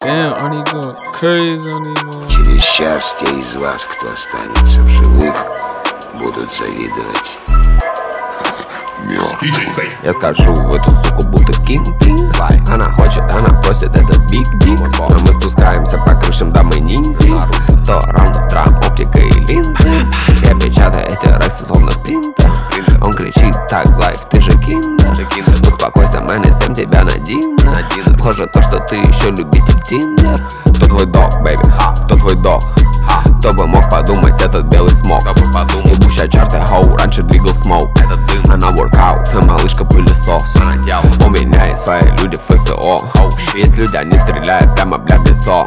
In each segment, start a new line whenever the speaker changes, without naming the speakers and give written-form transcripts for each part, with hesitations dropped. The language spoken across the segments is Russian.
Damn, Arnie going crazy on these ones.
Через час те из вас, кто останется в живых, будут завидовать.
Я скажу в эту суку будто кинг. Она хочет, она просит, это биг дик. Но мы спускаемся по крышам, да мы ниндзя. 100 раундов драм, оптика и линзы. Я печатаю эти рексы словно принтер. Он кричит так, лайф, ты же киндер. Успокойся, мэн, я всем тебя на динер. Похоже то, что ты еще любитель тиндер. Кто твой дог, бэйби? Кто твой дог? Кто бы мог подумать, этот белый смог. Ебущая чарты, хоу, раньше двигал смоук. Она воркаут, малышка пылесос. У меня есть свои люди ФСО. Есть люди, они стреляют прямо, бля, в лицо.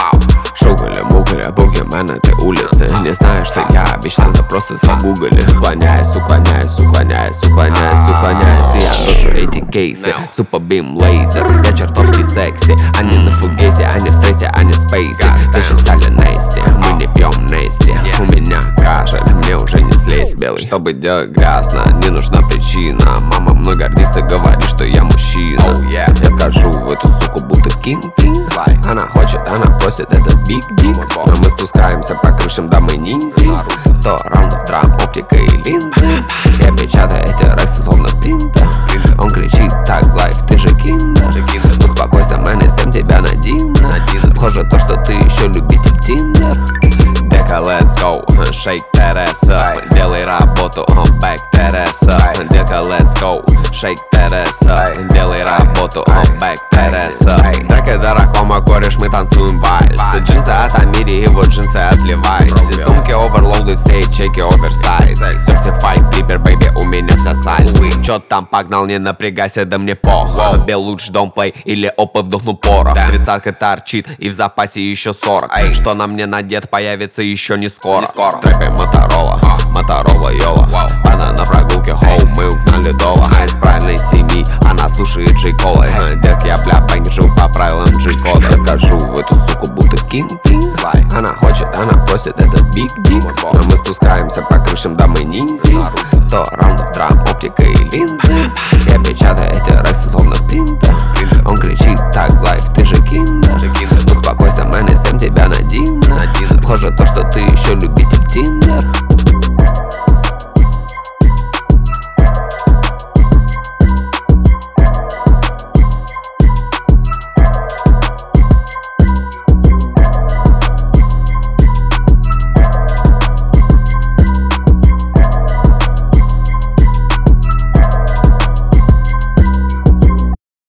Шугали, мугали, бугимены, ты улицы. Не знаешь, что я обычно, это просто загугали. Уклоняюсь, уклоняюсь, уклоняюсь, уклоняюсь, уклоняюсь. И я доджу эти кейсы, супер-бим, лейзер. Я чертовски секси, они на фугесе, они в стрессе, они в спейсе. Вещи стали нести, мы не пьем нести. У меня кажет, мне уже не слезть белый. Чтобы делать грязно, не нужна причина. Мама мной гордится, говорит, что я мужчина. Я скажу в эту суку будто кинг. Она хочет, она просит, это биг дик. Но мы спускаемся по крышам, да мы ниндзя. 100 раундов драм, оптика и линзы. Я печатаю эти рексы словно принтер. Он кричит так, лайф, ты же киндер. Успокойся, мэн, я всем тебя на динер. Похоже то, что ты еще любитель тиндер. Дека, let's go, shake that ass up. Делай работу, back that ass up. Дека, let's go, shake that ass up. Делай работу, back that ass up. Трек и дорогома, кореш, мы танцуем вальс. Джинсы от Амири и вот джинсы от Levi's. Сумки оверлоуды, все чеки оверсайз. Certified flipper, baby, у меня вся сайз. Чё там погнал, не напрягайся, да мне пох. Бел лучше домплей или опыт вдохну порох. 30-ка торчит и в запасе еще 40. Что на мне надет, появится еще не скоро. В трэпе Моторола, Моторола Йола. Она на прогулке, хоу, мы угнали дола. А из правильной семьи, она слушает Джей Кола. Детки, я бля, бэнгжу по правилам Джей-кода. Я скажу в эту суку будто кинг. Она хочет, она просит, это биг дик. Но мы спускаемся по крышам, да мы ниндзя. 100 раундов драм, оптика и линзы. Я печатаю эти рексы словно принтер. Он кричит